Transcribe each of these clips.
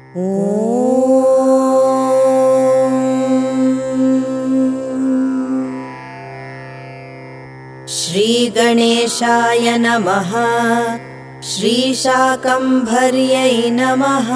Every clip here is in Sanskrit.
श्रीगणेशाय नमः। श्रीशाकम्भर्यै नमः।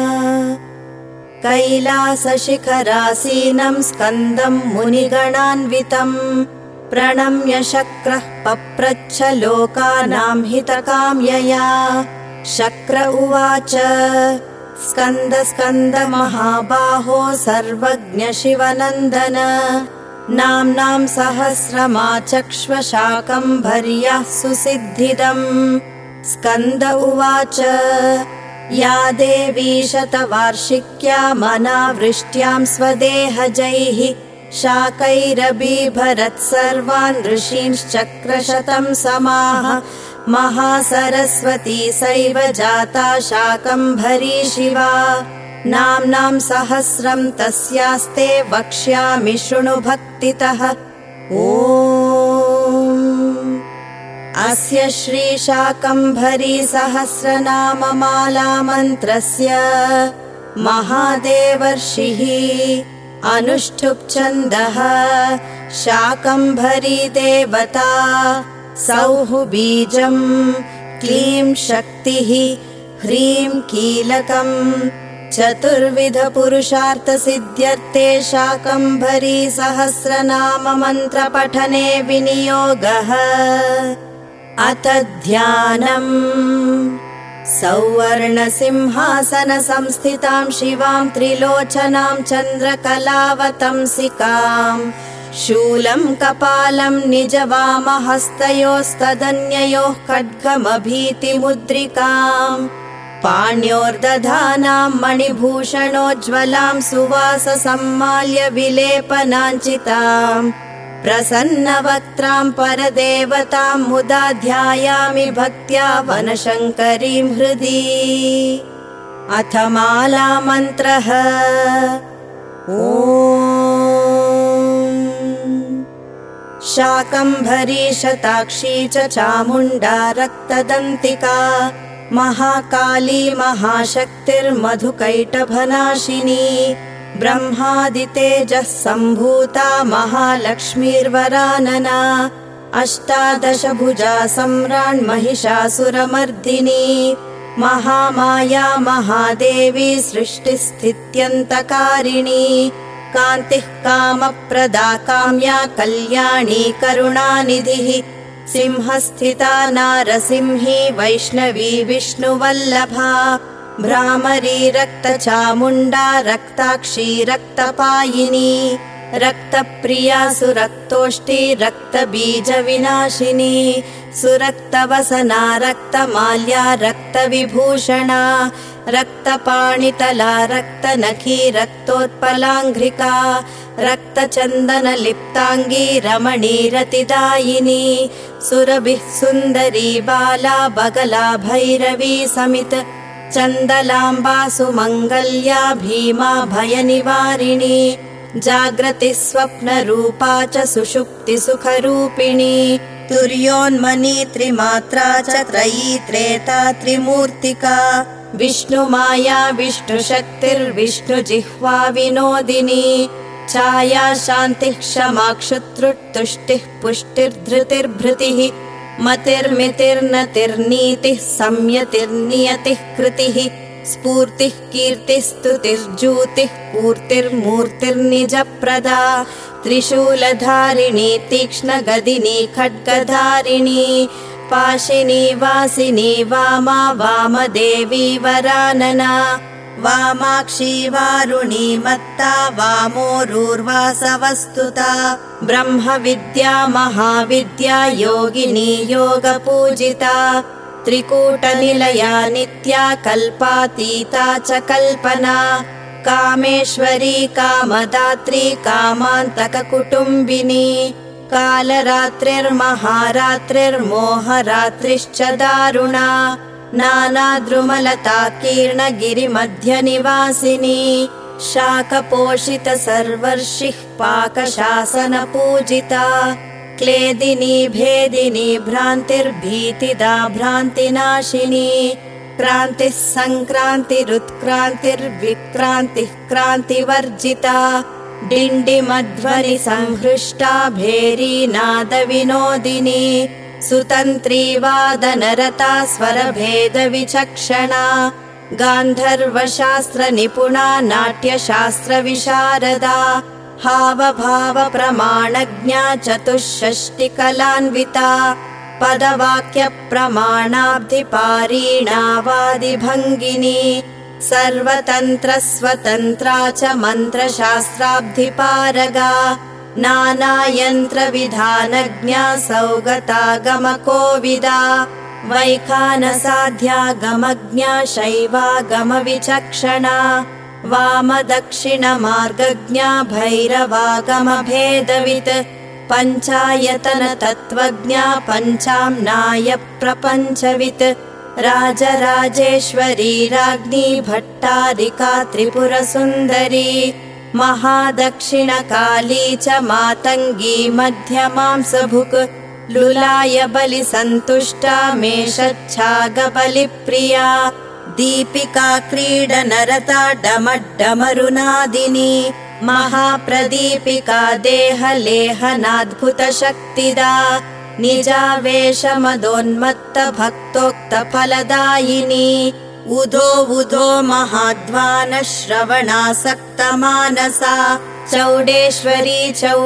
कैलासशिखरासीनं स्कन्दं मुनिगणान्वितं प्रणम्य शक्रः पप्रच्छ लोकानां हितकाम्यया। शक्र उवाच स्कन्द स्कन्द महाबाहो सर्वज्ञ शिवनन्दन नाम्नां सहस्रमाचक्ष्व शाकम्भर्याः सुसिद्धिदम्। स्कन्द उवाच या देवी शतवार्षिक्यामनावृष्ट्यां स्वदेहजैः शाकैरबिभरत् सर्वान् ऋषींश्चक्रशतं समाह। महासरस्वती सैव जाता शाकम्भरी शिवा नाम्नां सहस्रं तस्यास्ते वक्ष्यामि शृणु भक्तितः। अस्य श्रीशाकम्भरी सहस्रनाममाला मन्त्रस्य महादेवर्षिः अनुष्ठुप् छन्दः। शाकम्भरी देवता सौः बीजं क्लीं शक्तिः ह्रीं कीलकम्। चतुर्विधपुरुषार्थसिद्ध्यर्थे शाकम्भरी सहस्रनाम मन्त्रपठने विनियोगः। अथ ध्यानम्। सौवर्णसिंहासनसंस्थितां शिवां त्रिलोचनां चन्द्रकलावतंसिकां शूलं कपालं निजवामहस्तयोस्तदन्ययोः खड्गमभीतिमुद्रिकाम् पाण्योर्दधानां मणिभूषणोज्ज्वलां सुवाससम्माल्य विलेपनाञ्चितां प्रसन्नवक्त्रां परदेवतां मुदा ध्यायामि भक्त्या वनशङ्करीं हृदि। अथ माला मन्त्रः। शाकम्भरी शताक्षी च चामुण्डा रक्तदन्तिका महाकाली महाशक्तिर्मधुकैटभनाशिनी ब्रह्मादितेजः सम्भूता महालक्ष्मीर्वरानना अष्टादशभुजा सम्राण्महिषासुरमर्दिनी महामाया महादेवी सृष्टिस्थित्यन्तकारिणी कान्तिः कामप्रदा काम्या कल्याणी करुणानिधिः सिंहस्थिता नारसिंही वैष्णवी विष्णुवल्लभा भ्रामरी रक्तचामुण्डा रक्ताक्षी रक्तपायिनी रक्तप्रिया सुरक्तोष्टी रक्तबीजविनाशिनी सुरक्तवसना रक्तमाल्या रक्तविभूषणा रक्तपाणितला रक्तनखी रक्तोत्पलाङ्घ्रिका रक्तचन्दनलिप्ताङ्गी रमणी रतिदायिनी सुरभिः सुन्दरी बाला बगला भैरवी समित चन्दलाम्बा सुमङ्गल्या भीमा भयनिवारिणी जाग्रति स्वप्नरूपा च सुषुप्ति सुखरूपिणी तुर्योन्मनी त्रिमात्रा च त्रयी त्रेता त्रिमूर्तिका विष्णुमाया विष्णुशक्तिर्विष्णुजिह्वा विनोदिनी छाया शान्तिः क्षमा क्षुत्रुट्तुष्टिः पुष्टिर्धृतिर्भृतिः मतिर्मितिर्नतिर्नीतिः संयतिर्नियतिः कृतिः स्फूर्तिः कीर्तिस्तुतिर्ज्योतिः पूर्तिर्मूर्तिर्निजप्रदा त्रिशूलधारिणी तीक्ष्णगदिनी खड्गधारिणी पाशिनी वासिनी वामा वामदेवी वरानना वामाक्षी वारुणी मत्ता वामोरूर्वासवस्तुता ब्रह्मविद्या महाविद्या योगिनी योगपूजिता त्रिकूटनिलया नित्या कल्पातीता च कल्पना कामेश्वरी कामदात्री कामान्तककुटुम्बिनी कालरात्रिर्महारात्रिर्मोहरात्रिश्च दारुणा नानाद्रुमलताकीर्णगिरिमध्यनिवासिनी शाकपोषित सर्वर्षिः पाकशासनपूजिता क्लेदिनी भेदिनी भ्रान्तिर्भीतिदा भ्रान्तिनाशिनी क्रान्तिः सङ्क्रान्तिरुत्क्रान्तिर्विक्रान्तिः क्रान्तिवर्जिता डिण्डिमध्वनि संहृष्टा भेरीनादविनोदिनी सुतन्त्री वादनरता स्वरभेदविचक्षणा गान्धर्वशास्त्रनिपुणा नाट्यशास्त्रविशारदा हावभावप्रमाणज्ञा चतुष्षष्टिकलान्विता पदवाक्यप्रमाणाब्धिपारीणावादिभङ्गिनी सर्वतन्त्रस्वतन्त्रा च मन्त्रशास्त्राब्धिपारगा नानायन्त्रविधानज्ञा सौगतागमकोविदा वैखानसाध्यागमज्ञा शैवागमविचक्षणा वामदक्षिणमार्गज्ञा भैरवागमभेदवित् पञ्चायतनतत्त्वज्ञा पञ्चाम्नायप्रपञ्चवित् राजराजेश्वरी राज्ञी भट्टारिका त्रिपुरसुन्दरी महादक्षिणकाली च मातङ्गी मध्यमांसभुक् लुलायबलिसन्तुष्टा मेषच्छागबलिप्रिया दीपिका क्रीडनरता डमड्डमरुनादिनी महाप्रदीपिका देहलेहनाद्भुतशक्तिदा निजावेशमदोन्मत्तभक्तोक्तफलदायिनी उदो उदो महाध्वानश्रवणासक्तमानसा चौडेश्वरी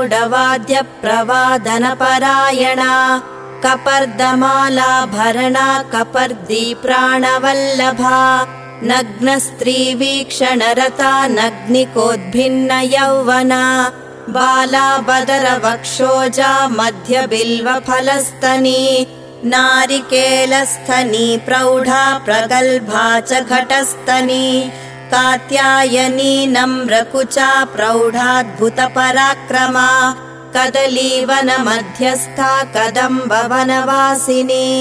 चौडवाद्यप्रवादनपरायणा कपर्दमालाभरणा कपर्दी प्राणवल्लभा नग्नस्त्रीवीक्षणरता नग्निकोद्भिन्नयौवना बाला बदरवक्षोजा मध्यबिल्वफलस्तनी नारिकेलस्थनी प्रौढा प्रगल्भा च घटस्तनी कात्यायनी नम्रकुचा प्रौढाद्भुतपराक्रमा कदलीवनमध्यस्था कदम्बवनवासिनी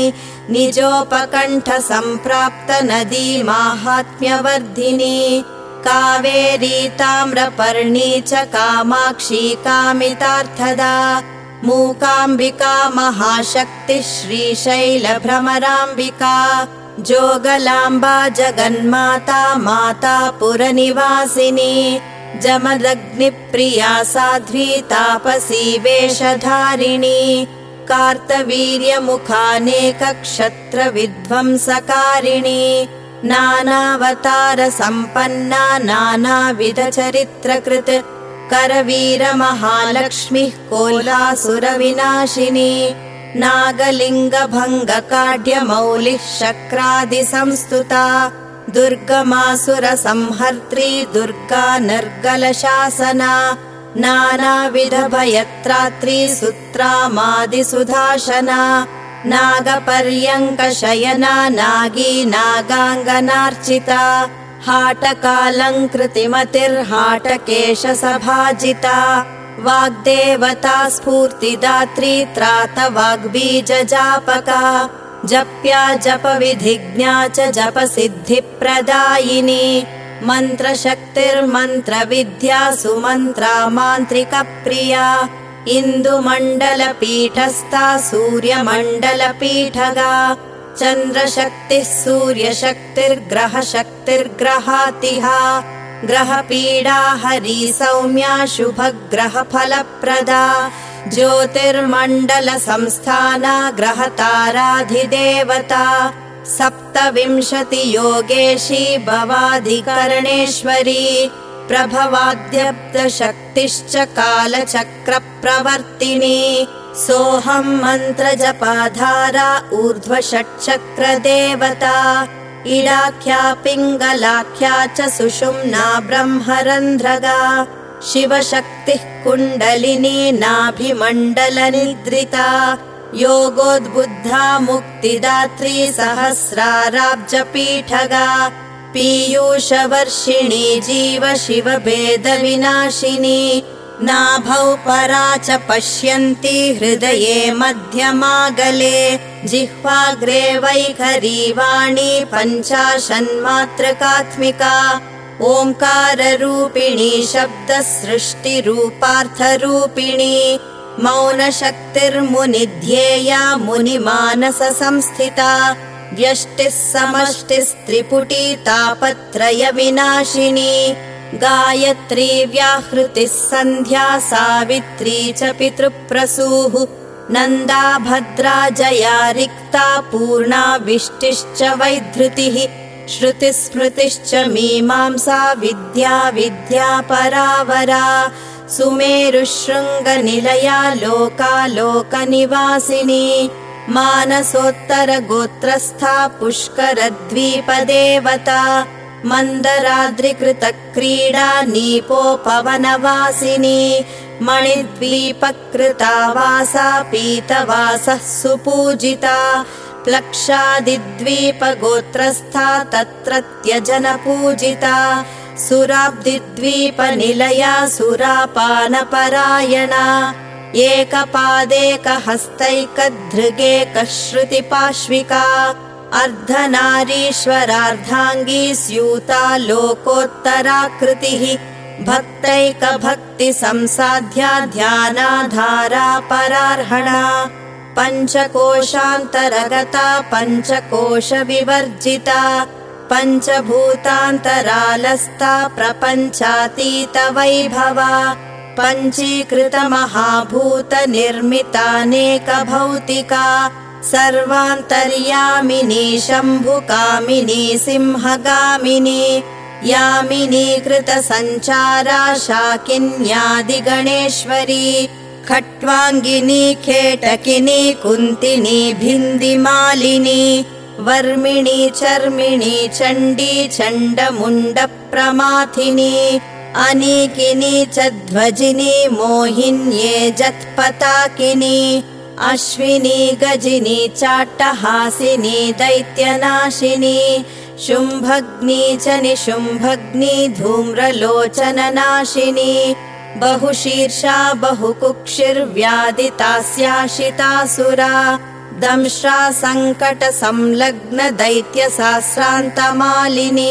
निजोपकण्ठसम्प्राप्तनदी माहात्म्यवर्धिनी कावेरी ताम्रपर्णी च कामाक्षी कामितार्थदा मूकाम्बिका महाशक्तिः श्रीशैलभ्रमराम्बिका जोगलाम्बा जगन्माता माता पुरनिवासिनी जमदग्निप्रिया साध्वी तापसी वेषधारिणी कार्तवीर्यमुखानेकक्षत्रविध्वंसकारिणी नानावतारसम्पन्ना नानाविधचरित्रकृत् करवीरमहालक्ष्मीः कोलासुरविनाशिनी नागलिङ्गभङ्गकाढ्यमौलिः शक्रादिसंस्तुता दुर्गमासुरसंहर्त्री दुर्गा निर्गलशासना नानाविधभयत्रात्री सुत्रामादिसुधाशना नागपर्यङ्कशयना नागी नागाङ्गनार्चिता हाटकालङ्कृतिमतिर्हाटकेशसभाजिता वाग्देवता स्फूर्तिदात्री त्रातवाग्बीजजापका जप्या जपविधिज्ञा च जपसिद्धिप्रदायिनी मन्त्रशक्तिर्मन्त्रविद्या सुमन्त्रा मान्त्रिकप्रिया इन्दुमण्डलपीठस्था सूर्यमण्डलपीठगा चन्द्रशक्तिः सूर्यशक्तिर्ग्रहशक्तिर्ग्रहातिहा ग्रहपीडा हरी सौम्या शुभग्रहफलप्रदा ज्योतिर्मण्डलसंस्थाना ग्रहताराधिदेवता सप्तविंशतियोगेशी भवाधिकरणेश्वरी प्रभवाद्यब्दशक्तिश्च कालचक्रप्रवर्तिनी सोऽहं मन्त्रजपाधारा ऊर्ध्वषट्चक्रदेवता इडाख्या पिङ्गलाख्या च सुषुम्ना ब्रह्मरन्ध्रगा शिवशक्तिः कुण्डलिनी नाभिमण्डलनिद्रिता योगोद्बुद्धा मुक्तिदात्री सहस्राराब्जपीठगा पीयूषवर्षिणी जीव शिवभेदविनाशिनी नाभौ परा च पश्यन्ती हृदये मध्यमागले जिह्वाग्रे वैखरी वाणी पञ्चाशन्मात्रकात्मिका ओङ्काररूपिणी शब्दसृष्टिरूपार्थरूपिणी मौनशक्तिर्मुनिध्येया मुनिमानससंस्थिता व्यष्टिः समष्टिस्त्रिपुटी तापत्रयविनाशिनी गायत्री व्याहृतिः सन्ध्या सावित्री च पितृप्रसूः नन्दा भद्रा जया रिक्ता पूर्णा विष्टिश्च वैधृतिः श्रुतिस्मृतिश्च मीमांसा विद्या विद्या परावरा सुमेरुशृङ्गनिलया लोकालोकनिवासिनी मानसोत्तरगोत्रस्था पुष्करद्वीपदेवता मन्दराद्रिकृतक्रीडा नीपोपवनवासिनी मणिद्वीपकृता वासा पीतवासः सुपूजिता प्लक्षादिद्वीपगोत्रस्था तत्रत्यजनपूजिता सुराब्दिद्वीपनिलया सुरापानपरायणा एकपादेकहस्तैकधृगेकश्रुतिपाश्विका अर्धनारीश्वरार्धाङ्गी स्यूता लोकोत्तराकृतिः भक्तैकभक्तिसंसाध्या ध्यानाधारा परार्हणा पञ्चकोशान्तरगता पञ्चकोशविवर्जिता पञ्चभूतान्तरालस्ता प्रपञ्चातीतवैभवा पञ्चीकृतमहाभूतनिर्मितानेकभौतिका सर्वान्तर्यामिनी शम्भुकामिनी सिंहगामिनी यामिनी कृतसञ्चारा शाकिन्यादिगणेश्वरी खट्वाङ्गिनी खेटकिनी कुन्तिनी भिन्दिमालिनी वर्मिणी चर्मिणी चण्डी चण्डमुण्डप्रमाथिनी अनीकिनी च ध्वजिनी मोहिन्ये जत्पताकिनी अश्विनी गजिनी चाट्टहासिनी दैत्यनाशिनी शुम्भग्नी च निशुम्भग्नी धूम्रलोचननाशिनी बहुशीर्षा बहुकुक्षिर्व्यादितास्याशितासुरा दंश्रा सङ्कटसंलग्न दैत्यसास्रान्तमालिनी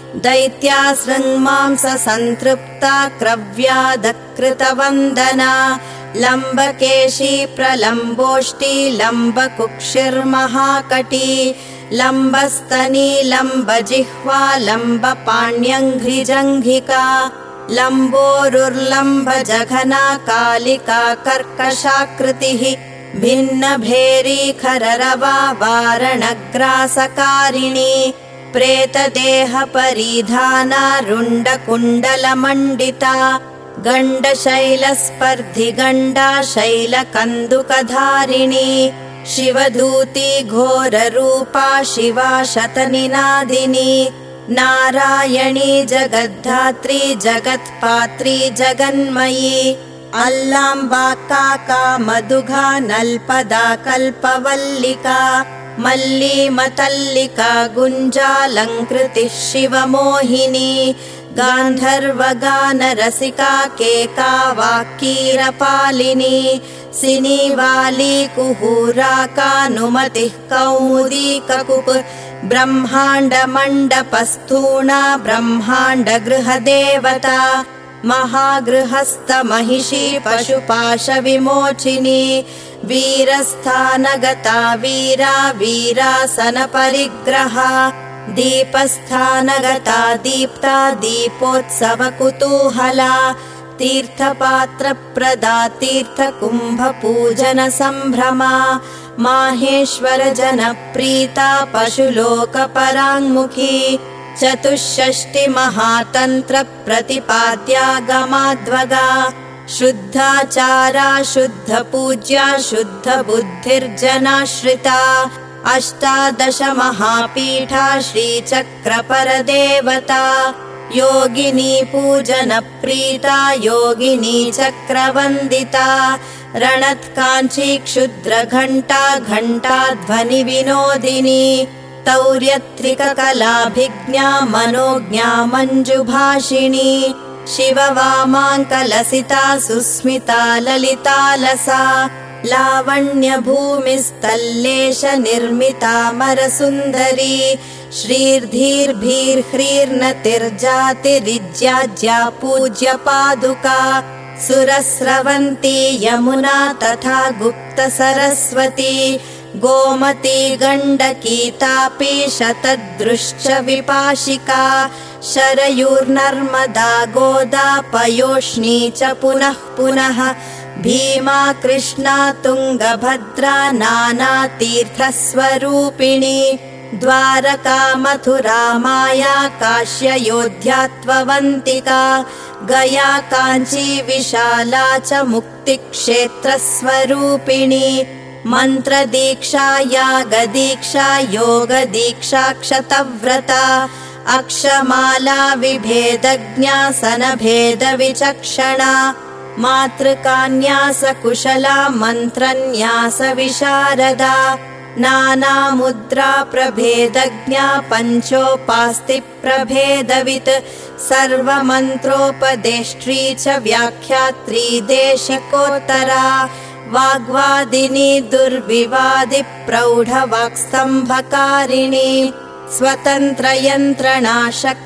दैत्यासृङ्मांससन्तृप्ता क्रव्यादकृतवन्दना लम्बकेशी प्रलम्बोष्टी लम्बकुक्षिर्महाकटी लम्बस्तनी लम्बजिह्वा लम्बपाण्यङ्घ्रिजङ्घिका लम्बोरुर्लम्बजघना कालिका कर्कशाकृतिः भिन्नभेरीखररवा वारणग्रासकारिणी प्रेतदेहपरिधाना रुण्डकुण्डलमण्डिता गण्डशैलस्पर्धिगण्डा शैलकन्दुकधारिणी शिवधूती घोररूपा शिवा शतनिनादिनी नारायणी जगद्धात्री जगत्पात्री जगन्मयी अल्लाम्बा काकामदुघा नल्पदा कल्पवल्लिका मल्लीमतल्लिका गुञ्जालङ्कृतिः शिवमोहिनी गान्धर्वगानरसिका केका वाक्कीरपालिनी सिनीवाली कुहूराकानुमतिः कौमुदी ककुप् ब्रह्माण्डमण्डपस्थूणा ब्रह्माण्डगृहदेवता महागृहस्थमहिषी पशुपाशविमोचिनी वीरस्थानगता वीरा वीरासनपरिग्रहा दीपस्थानगता दीप्ता दीपोत्सवकुतूहला तीर्थपात्रप्रदा तीर्थकुम्भपूजनसम्भ्रमा माहेश्वरजनप्रीता पशुलोकपराङ्मुखी चतुष्षष्टिमहातन्त्रप्रतिपाद्यागमाध्वगा शुद्धाचारा शुद्धपूज्या शुद्धबुद्धिर्जनाश्रिता अष्टादशमहापीठा श्रीचक्रपरदेवता योगिनी पूजनप्रीता योगिनी चक्रवन्दिता रणत्काञ्ची क्षुद्रघण्टा घण्टाध्वनिविनोदिनी तौर्यत्रिककलाभिज्ञा मनोज्ञा मञ्जुभाषिणी शिववामाङ्कलसिता सुस्मिता ललितालसा लावण्यभूमिस्तल्लेश निर्मितामरसुन्दरी श्रीर्धीर्भीर्ह्रीर्नतिर्जातिरिज्याज्या पूज्यपादुका सुरस्रवन्ती यमुना तथा गुप्तसरस्वती गोमती गण्डकी तापी शतदृश्च विपाशिका शरयूर्नर्मदा गोदा पयोष्णी च पुनः पुनः भीमा कृष्णा तुङ्गभद्रा नानातीर्थस्वरूपिणी द्वारका मथुरा माया काश्ययोध्यात्ववन्तिका गया काञ्ची विशाला च मुक्तिक्षेत्रस्वरूपिणी मन्त्रदीक्षा यागदीक्षा योगदीक्षा क्षतव्रता अक्षमाला विभेदज्ञासनभेदविचक्षणा मातृकान्यासकुशला मन्त्रन्यासविशारदा नानामुद्रा प्रभेदज्ञा पञ्चोपास्ति प्रभेदवित् सर्वमन्त्रोपदेष्ट्री च व्याख्यात्री देशिकोत्तरा वाग्वादिनी दुर्विवादि प्रौढवाक्स्तम्भकारिणी स्वतन्त्रयन्त्रणा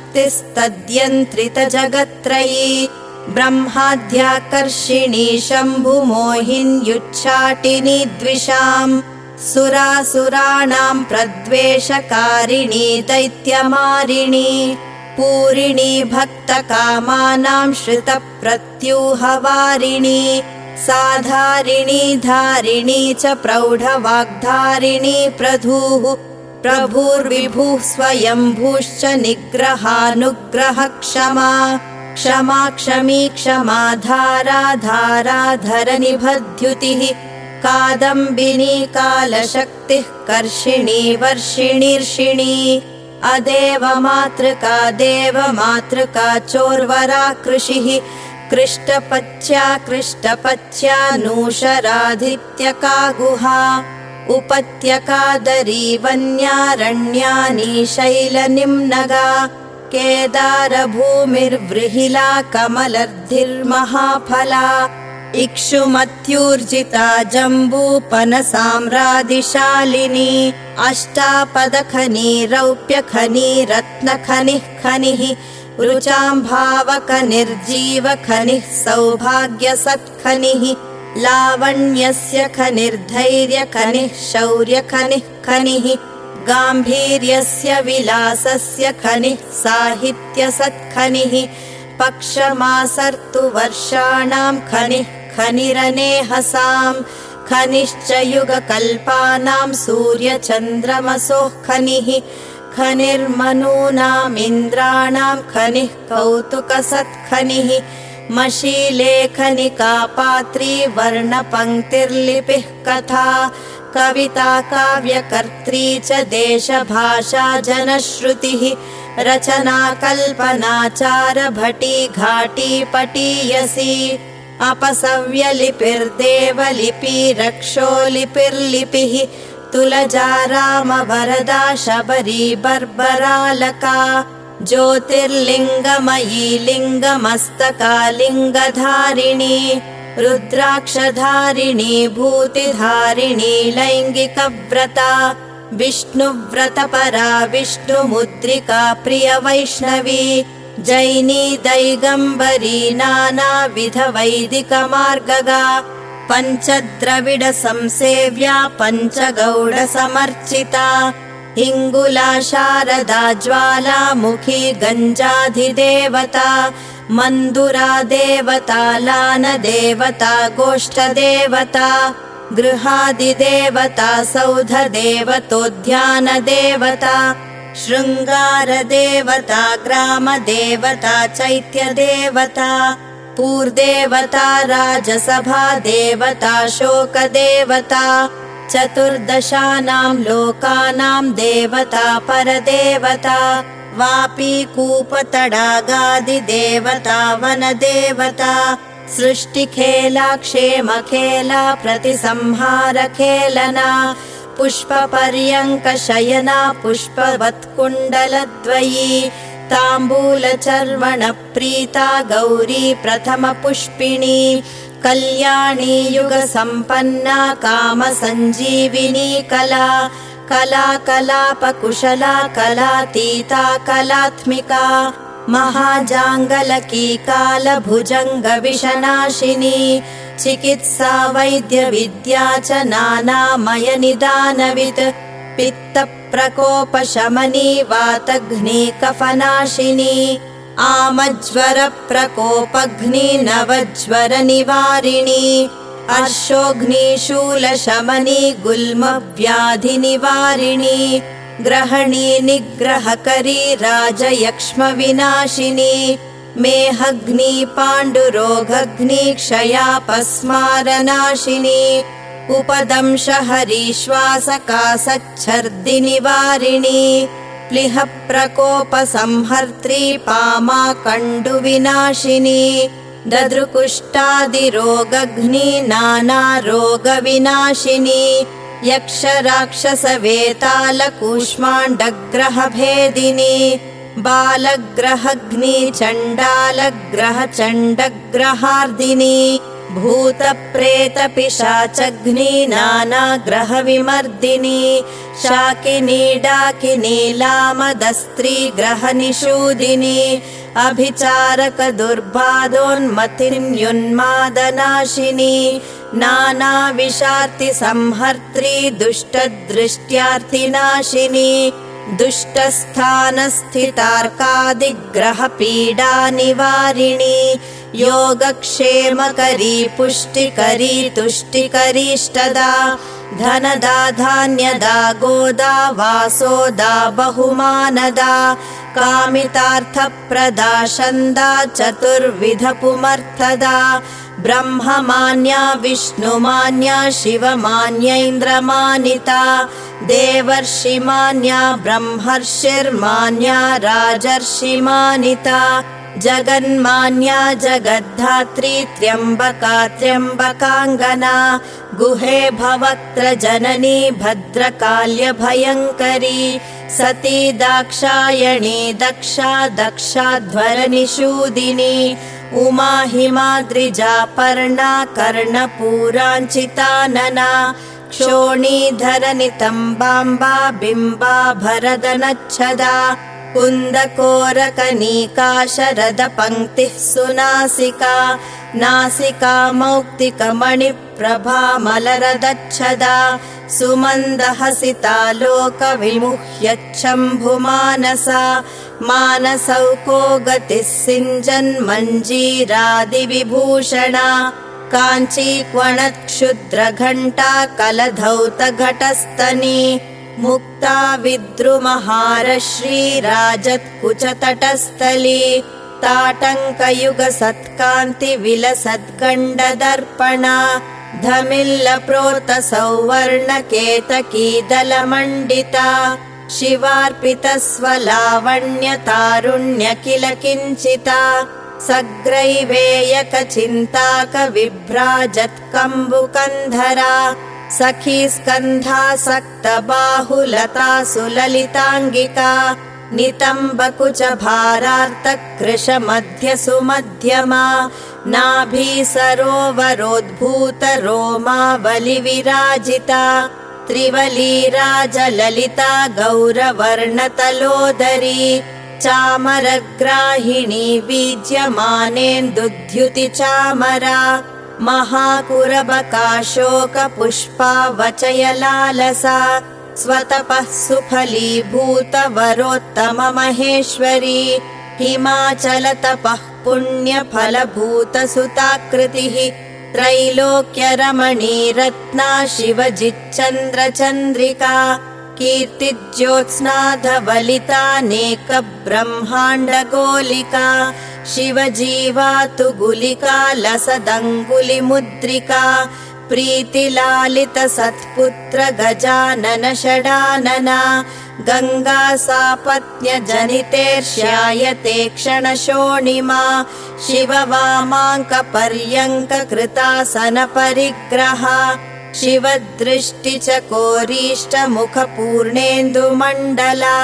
शक्तिस्तद्यन्त्रितजगत्त्रयी ब्रह्माद्याकर्षिणी शम्भुमोहिन्युच्चाटिनी द्विषाम् सुरासुराणां प्रद्वेषकारिणी दैत्यमारिणी पूरिणी भक्तकामानां श्रितप्रत्यूहवारिणी साधारिणी धारिणी च प्रौढवाग्धारिणी प्रधूः प्रभुर्विभुः स्वयंभूश्च निग्रहानुग्रहक्षमा क्षमा क्षमी क्षमाधारा धाराधरनिभद्युतिः कादम्बिनी कालशक्तिः कर्षिणी वर्षिणीर्षिणी अदेवमातृका देवमातृका चोर्वरा कृषिः कृष्टपच्या कृष्टपच्या नूशराधित्यका गुहा उपत्यकादरी वन्यारण्यानी शैलनिम्नगा केदारभूमिर्वृहिला कमलर्धिर्महाफला इक्षुमत्यूर्जिता जम्बूपनसाम्रादिशालिनी अष्टापदखनी रौप्यखनी रत्नखनिः खनिः रुचाम्भावकनिर्जीवखनिः सौभाग्यसत्खनिः लावण्यस्य खनिर्धैर्यखनिः शौर्यखनिः खनिः गाम्भीर्यस्य विलासस्य खनिः साहित्यसत्खनिः पक्षमासर्तु वर्षाणां खनिः खनिरनेहसाम् खनिश्च युगकल्पानां सूर्यचन्द्रमसोः खनिः खनिर्मनूनामिन्द्राणां खनिः कौतुकसत्खनिः मशीलेखनिका पात्री वर्णपङ्क्तिर्लिपिः कथा कविता काव्यकर्त्री च देशभाषा जनश्रुतिः रचना कल्पनाचार भटी घाटी पटीयसी अपसव्यलिपिर्देवलिपि रक्षोलिपिर्लिपिः तुलजा रामवरदा शबरी बर्बरालका ज्योतिर्लिङ्गमयी लिङ्गमस्तका लिङ्गधारिणी रुद्राक्षधारिणी भूतिधारिणी लैङ्गिकव्रता विष्णुव्रतपरा विष्णुमुद्रिका प्रियवैष्णवी जैनी दैगम्बरी नानाविधवैदिकमार्गगा पञ्चद्रविडसंसेव्या पञ्चगौडसमर्चिता हिङ्गुला शारदा ज्वालामुखी गञ्जाधिदेवता मन्दुरा देवता लानदेवता गोष्ठदेवता गृहादिदेवता सौधदेवतोद्यानदेवता शृङ्गारदेवता ग्रामदेवता चैत्यदेवता पूर्देवता राजसभा देवता शोकदेवता चतुर्दशानां लोकानां देवता परदेवता वापी कूपतडागादिदेवता वनदेवता सृष्टिखेला क्षेमखेला प्रतिसंहारखेलना पुष्पपर्यङ्कशयना पुष्पवत्कुण्डलद्वयी ताम्बूलचर्वणप्रीता गौरी प्रथमपुष्पिणी कल्याणी युगसम्पन्ना कामसञ्जीविनी कला कलाकलापकुशला कलातीता कलात्मिका महाजाङ्गलकी कालभुजङ्गविषनाशिनी चिकित्सा वैद्यविद्या च नानामयनिदानवित् पित्तप्रकोपशमनी वातघ्नी कफनाशिनी आमज्वरप्रकोपघ्नी नवज्वरनिवारिणी अर्शोघ्नीशूलशमनी गुल्मव्याधिनिवारिणी ग्रहणी निग्रहकरी राजयक्ष्मविनाशिनी मेहघ्नी पाण्डुरोगघ्नी क्षयापस्मारनाशिनी उपदंशहरी श्वासकासच्छर्दिनिवारिणी प्लिहप्रकोपसंहर्त्री पामाकण्डुविनाशिनी ददृकुष्टादिरोगघ्नी नानारोगविनाशिनी यक्षराक्षसवेतालकूष्माण्डग्रहभेदिनी बालग्रहघ्नी चण्डालग्रहचण्डग्रहार्दिनी भूतप्रेतपिशाचघ्नी नानाग्रहविमर्दिनी शाकिनी डाकिनी लामदस्त्रीग्रहनिषूदिनी अभिचारकदुर्बाधोन्मतिन्युन्मादनाशिनी नानाविषार्तिसंहर्त्री दुष्टदृष्ट्यार्थिनाशिनी दुष्टस्थानस्थितार्कादिग्रहपीडानिवारिणी योगक्षेमकरी पुष्टिकरी तुष्टिकरीष्टदा धनदा धान्यदा गोदा वासोदा बहुमानदा कामितार्थप्रदा छन्दा चतुर्विधपुमर्थदा ब्रह्ममान्या विष्णुमान्या शिवमान्यैन्द्रमानिता देवर्षिमान्या ब्रह्मर्षिर्मान्या राजर्षिमानिता जगन्मान्या जगद्धात्री त्र्यम्बका त्र्यम्बकाङ्गना गुहे भवक्त्र जननी भद्रकाल्यभयङ्करी सती दाक्षायणी दक्षा दक्षाध्वरनिषूदिनी उमा हिमाद्रिजा पर्णा कर्णपूराञ्चितानना क्षोणीधरनितम्बाम्बा बिम्बा भरदनच्छदा कुन्दकोरकनीका शरदपङ्क्तिः सुनासिका नासिका मौक्तिकमणिप्रभा मलरदच्छदा सुमन्दहसितालोकविमुह्यच्छम्भुमानसा मानसौको गतिः सिञ्जन्मञ्जीरादिविभूषणा काञ्चीक्वणत्क्षुद्रघण्टा कलधौतघटस्तनी मुक्ता विद्रुमहारश्रीराजत्कुचतटस्थली ताटङ्कयुगसत्कान्तिविलसद्गण्डदर्पणा धमिल्लप्रोतसौवर्णकेतकीदलमण्डिता शिवार्पितस्वलावण्यतारुण्यकिल किञ्चिता सग्रैवेयकचिन्ताकविभ्राजत्कम्बुकन्धरा सखी स्कन्धासक्तबाहुलता सुललिताङ्गिका नितम्बकुचभारार्तकृशमध्यसुमध्यमा नाभी सरोवरोद्भूतरोमावलिविराजिता त्रिवलीराजललिता गौरवर्णतलोदरी चामरग्राहिणी वीज्यमानेन्दुद्युतिचामरा महाकुरबकाशोकपुष्पावचयलालसा स्वतपः सुफलीभूतवरोत्तममहेश्वरी हिमाचलतपः पुण्यफलभूतसुताकृतिः त्रैलोक्यरमणीरत्ना शिवजिच्चन्द्रचन्द्रिका कीर्तिज्योत्स्नाधवलितानेकब्रह्माण्डगोलिका शिवजीवातुगुलिका लसदङ्गुलिमुद्रिका प्रीतिलालितसत्पुत्र गजानन षडानना गङ्गा सापत्न्यजनितेर्ष्यायते क्षणशोणिमा शिववामाङ्कपर्यङ्ककृतासनपरिग्रहा शिवदृष्टिचकोरीष्टमुखपूर्णेन्दुमण्डला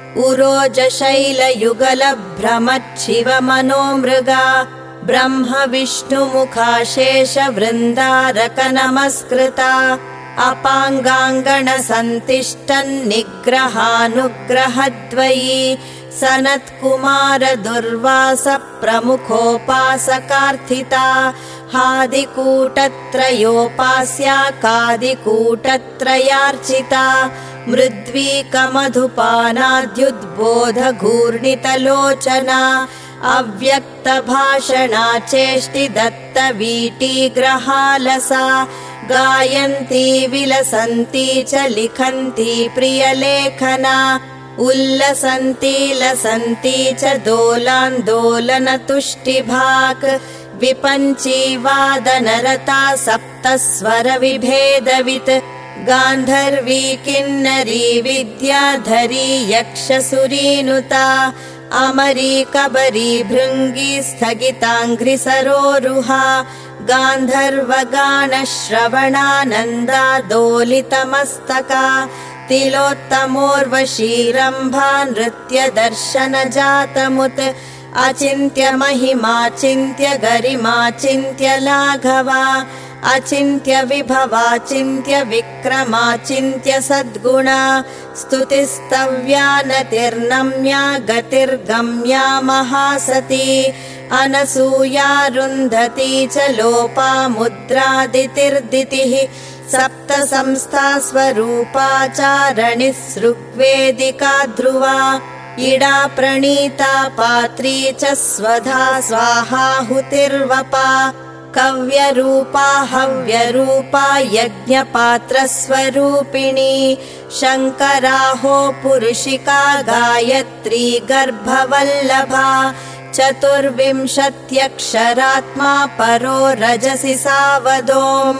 उरोजशैलयुगलभ्रमच्छिवमनोमृगा ब्रह्म विष्णुमुखाशेषवृन्दारकनमस्कृता अपाङ्गाङ्गणसन्तिष्ठन्निग्रहानुग्रहद्वयी सनत्कुमारदुर्वास प्रमुखोपासकार्थिता हादिकूटत्रयोपास्या कादिकूटत्रयार्चिता मृद्वीकमधुपानाद्युद्बोधघूर्णितलोचना अव्यक्तभाषणा चेष्टिदत्तवीटीग्रहालसा गायन्ती विलसन्ती च लिखन्ती प्रियलेखना उल्लसन्ती लसन्ती च दोलान्दोलनतुष्टिभाक् विपञ्ची वादनरता सप्तस्वरविभेदवित् गान्धर्वी किन्नरी विद्याधरी यक्षसुरीनुता अमरी कबरी भृङ्गी स्थगिताङ्घ्रिसरोरुहा गान्धर्वगानश्रवणानन्दा दोलितमस्तका तिलोत्तमोर्वशीरम्भा नृत्यदर्शनजातमुत् अचिन्त्य महिमाचिन्त्य गरिमाचिन्त्य लाघवा अचिन्त्य विभवाचिन्त्य विक्रमाचिन्त्य सद्गुणा स्तुतिस्तव्या नतिर्नम्या गतिर्गम्या महासती अनसूयारुन्धती च लोपामुद्रादितिर्दितिः सप्तसंस्था स्वरूपाचारणिसृग्वेदिका ध्रुवा इडा प्रणीता पात्री च स्वधा स्वाहाहुतिर्वपा कव्यरूपा हव्यरूपा यज्ञपात्रस्वरूपिणी शङ्कराहो पुरुषिका गायत्री गर्भवल्लभा चतुर्विंशत्यक्षरात्मा परो रजसि सावधोम्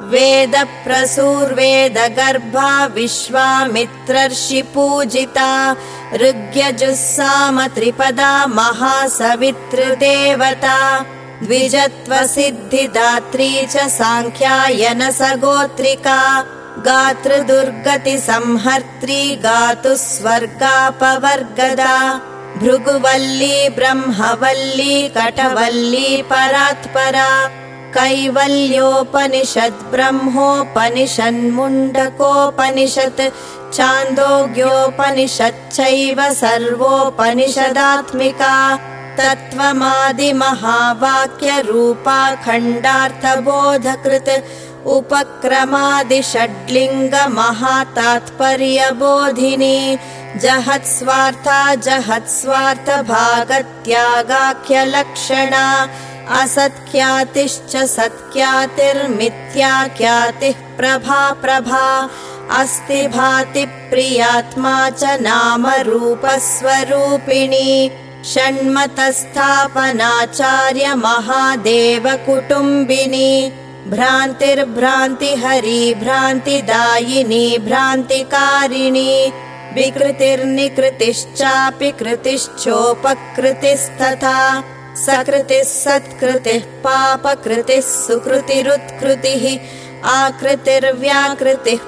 वेदप्रसूर्वेदगर्भा विश्वामित्रर्षि पूजिता ऋग्यजुस्साम त्रिपदा महासवितृदेवता द्विजत्वसिद्धिदात्री च साङ्ख्यायनसगोत्रिका गातृदुर्गतिसंहर्त्री गातुः स्वर्गापवर्गदा भृगुवल्ली ब्रह्मवल्ली कटवल्ली परात्परा कैवल्योपनिषत् ब्रह्मोपनिषन्मुण्डकोपनिषत् छान्दोग्योपनिषच्चैव सर्वोपनिषदात्मिका तत्त्वमादिमहावाक्यरूपा खण्डार्थबोधकृत् उपक्रमादिषड्लिङ्गमहातात्पर्यबोधिनी जहत्स्वार्था जहत्स्वार्थभागत्यागाख्यलक्षणा असत्ख्यातिश्च सत्ख्यातिर्मिथ्याख्यातिः प्रभा प्रभा अस्ति भाति प्रियात्मा च नामरूपस्वरूपिणी षण्मतस्थापनाचार्य महादेवकुटुम्बिनी भ्रान्तिर्भ्रान्तिहरी भ्रान्तिदायिनी भ्रान्तिकारिणी विकृतिर्निकृतिश्चापि कृतिश्चोपकृतिस्तथा सकृतिः सत्कृतिः पापकृतिः सुकृतिरुत्कृतिः आकृतिर्व्याकृतिः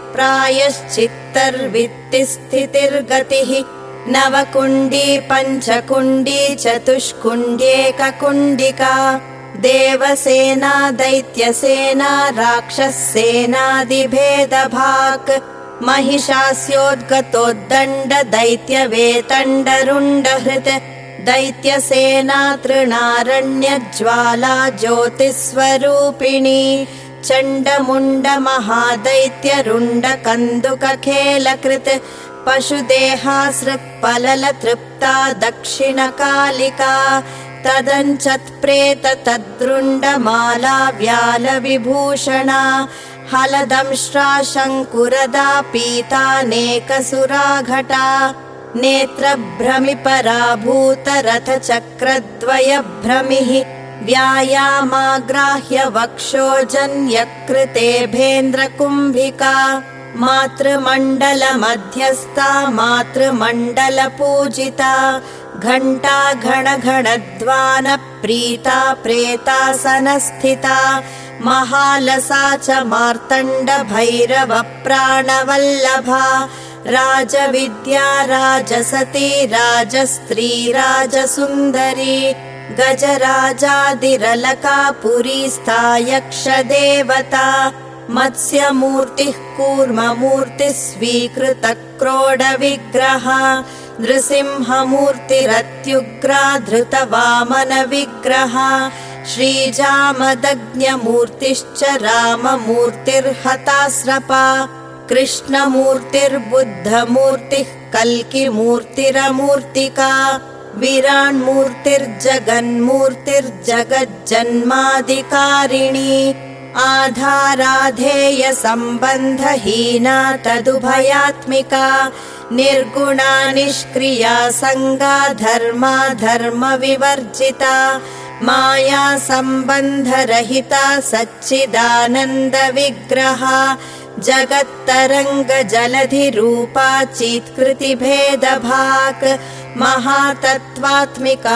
प्रायश्चित्तर्वित्तिस्थितिर्गतिः नवकुण्डी पञ्चकुण्डी चतुष्कुण्ड्येककुण्डिका देवसेना दैत्यसेना राक्षससेनादिभेदभाक् महिषास्योद्गतोद्दण्ड दैत्यवेतण्डरुण्डहृत् दैत्यसेना तृणारण्यज्वाला ज्योतिस्वरूपिणी चण्डमुण्डमहादैत्यरुण्डकन्दुकखेलकृत् पशुदेहासृक्पललतृप्ता दक्षिणकालिका तदञ्चत्प्रेत तद्रुण्डमाला व्यालविभूषणा हलदंष्ट्रा शङ्कुरदा पीतानेकसुराघटा नेत्रभ्रमिपराभूतरथचक्रद्वयभ्रमिः व्यायामाग्राह्य वक्षोजन्यकृतेभेन्द्रकुम्भिका मातृमण्डलमध्यस्था मातृमण्डलपूजिता घण्टा घणघणध्वानप्रीता प्रेतासनस्थिता महालसा च मार्तण्डभैरवप्राणवल्लभा राजविद्या राजसती राजस्त्री राजसुन्दरी गजराजादिरलका पुरीस्था यक्षदेवता मत्स्यमूर्तिः कूर्ममूर्तिः स्वीकृतक्रोडविग्रह नृसिंहमूर्तिरत्युग्रा धृतवामनविग्रह श्रीजामदग्न्यमूर्तिश्च राममूर्तिर्हतास्रपा कृष्णमूर्तिर्बुद्धमूर्तिः कल्किमूर्तिरमूर्तिका विराट्मूर्तिर्जगन्मूर्तिर्जगज्जन्मादिकारिणी आधाराधेयसम्बन्धहीना तदुभयात्मिका निर्गुणा निष्क्रिया संगा धर्मा धर्मविवर्जिता माया सम्बन्धरहिता सच्चिदानन्दविग्रहा जगत्तरङ्गजलधिरूपा चित्कृतिभेदभाक् महातत्त्वात्मिका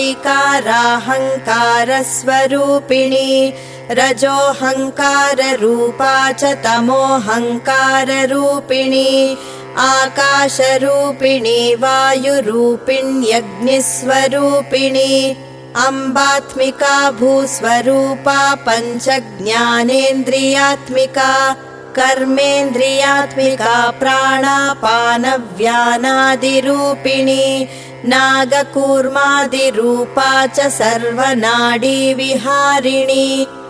वैकाराहङ्कारस्वरूपिणी रजोऽहङ्काररूपा च तमोऽहङ्काररूपिणी आकाशरूपिणी वायुरूपिण्यग्निस्वरूपिणी अम्बात्मिका भूस्वरूपा पञ्चज्ञानेन्द्रियात्मिका कर्मेन्द्रियात्मिका प्राणापानव्यानादिरूपिणी नागकूर्मादिरूपा च सर्वनाडीविहारिणी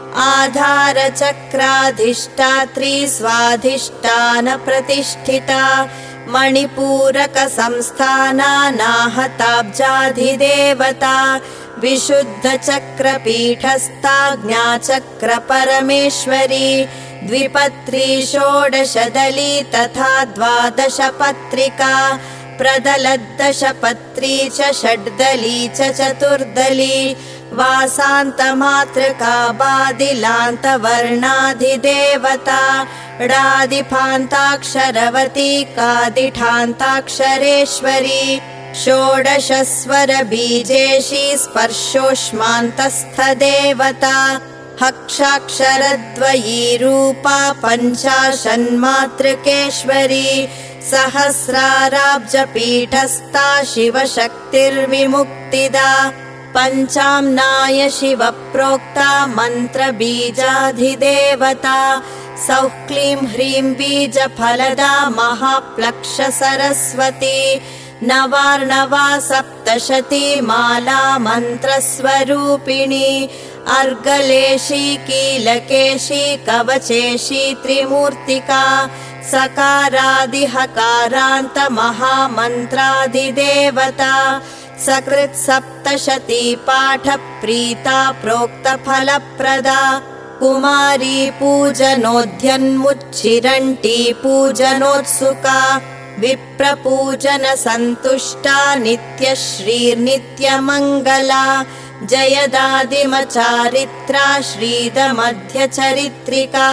आधारचक्राधिष्ठात्री स्वाधिष्ठानप्रतिष्ठिता मणिपूरकसंस्थानानाहताब्जाधिदेवता विशुद्धचक्रपीठस्था ज्ञाचक्रपरमेश्वरी द्विपत्री षोडशदली तथा द्वादशपत्रिका प्रदलद्दशपत्री च षड्दली च चतुर्दली वासान्तमातृका बादिलान्तवर्णाधिदेवता डादिफान्ताक्षरवती कादिठान्ताक्षरेश्वरी षोडशस्वरबीजेशी स्पर्शोष्मान्तस्थदेवता हक्षाक्षरद्वयी रूपा पञ्चाशन्मातृकेश्वरी सहस्राराब्जपीठस्था शिवशक्तिर्विमुक्तिदा पञ्चाम्नाय शिवप्रोक्ता मन्त्रबीजाधिदेवता सौः क्लीं ह्रीं बीजफलदा महाप्लक्षसरस्वती नवार्णवा सप्तशती माला मन्त्रस्वरूपिणी अर्गलेशी कीलकेशी कवचेशी त्रिमूर्तिका सकारादिहकारान्त महामन्त्राधिदेवता सकृत् सप्तशती पाठप्रीता प्रोक्तफलप्रदा कुमारी पूजनोऽध्यन्मुच्चिरण्टी पूजनोत्सुका विप्रपूजनसन्तुष्टा नित्यश्रीर्नित्यमङ्गला जयदादिमचारित्रा श्रीदमध्यचरित्रिका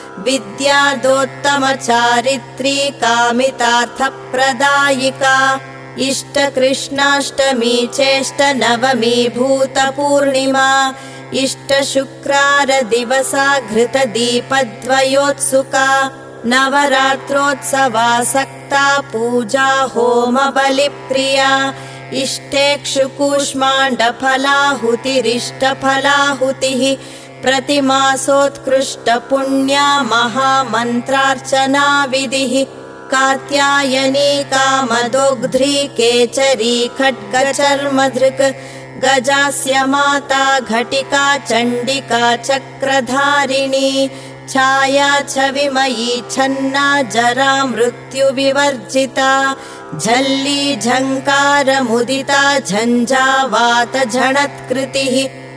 विद्यादोत्तमचारित्री कामितार्थप्रदायिका इष्टकृष्णाष्टमी चेष्टनवमी भूतपूर्णिमा इष्टशुक्रारदिवसा घृतदीपद्वयोत्सुका नवरात्रोत्सवासक्ता पूजा होमबलिप्रिया इष्टेक्षुकूष्माण्डफलाहुतिरिष्टफलाहुतिः प्रतिमासोत्कृष्टपुण्या महामन्त्रार्चनाविधिः कात्यायनी कामदोग्ध्री केचरी खड्गचर्मधृक् गजास्य माता घटिका चण्डिका चक्रधारिणी छाया छविमयी छन्ना जरा मृत्युविवर्जिता झल्ली झङ्कारमुदिता झञ्झावात झणत्कृतिः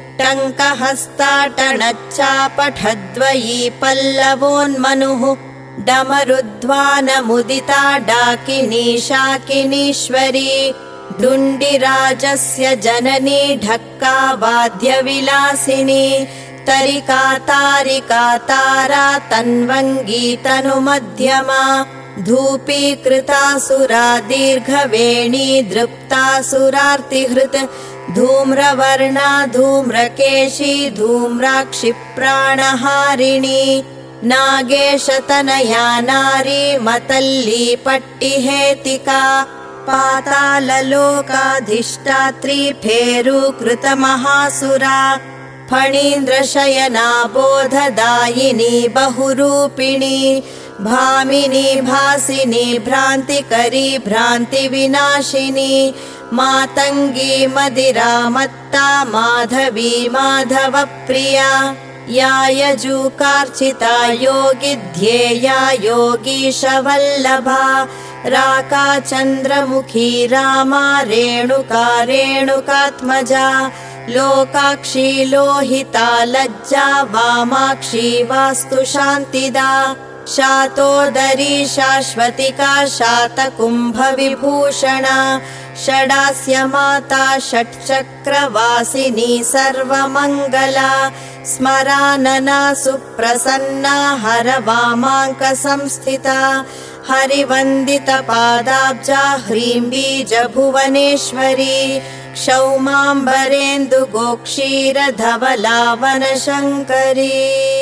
टङ्कहस्ताटनच्चापठद्वयी पल्लवोन्मनुः डमरुध्वानमुदिता डाकिनी शाकिनीश्वरी डुण्डिराजस्य जननी ढक्का वाद्यविलासिनी तरिका तारिका तारा तन्वङ्गी तनुमध्यमा धूपीकृतासुरा दीर्घवेणी दृप्तासुरार्तिहृत् धूम्रवर्णा धूम्रकेशी धूम्राक्षिप्राणहारिणी नागेशतनया नारी मतल्ली पट्टिहेतिका पाताललोकाधिष्ठात्री फेरूकृतमहासुरा फणीन्द्रशयना बोधदायिनी बहुरूपिणी भामिनी भासिनी भ्रान्तिकरी भ्रान्तिविनाशिनी मातङ्गी मदिरामत्ता माधवी माधवप्रिया या यजूकार्चिता योगिध्येया योगीशवल्लभा राका चन्द्रमुखी रामा रेणुका रेणुकात्मजा लोकाक्षी लोहिता लज्जा वामाक्षी वास्तु शान्तिदा शातोदरी शाश्वतिका शातकुम्भविभूषणा षडास्य माता षट्चक्रवासिनी सर्वमङ्गला स्मरानना सुप्रसन्ना हरवामाङ्कसंस्थिता हरिवन्दितपादाब्जा ह्रीं बीजभुवनेश्वरी क्षौमाम्बरेन्दुगोक्षीरधवला वनशङ्करी।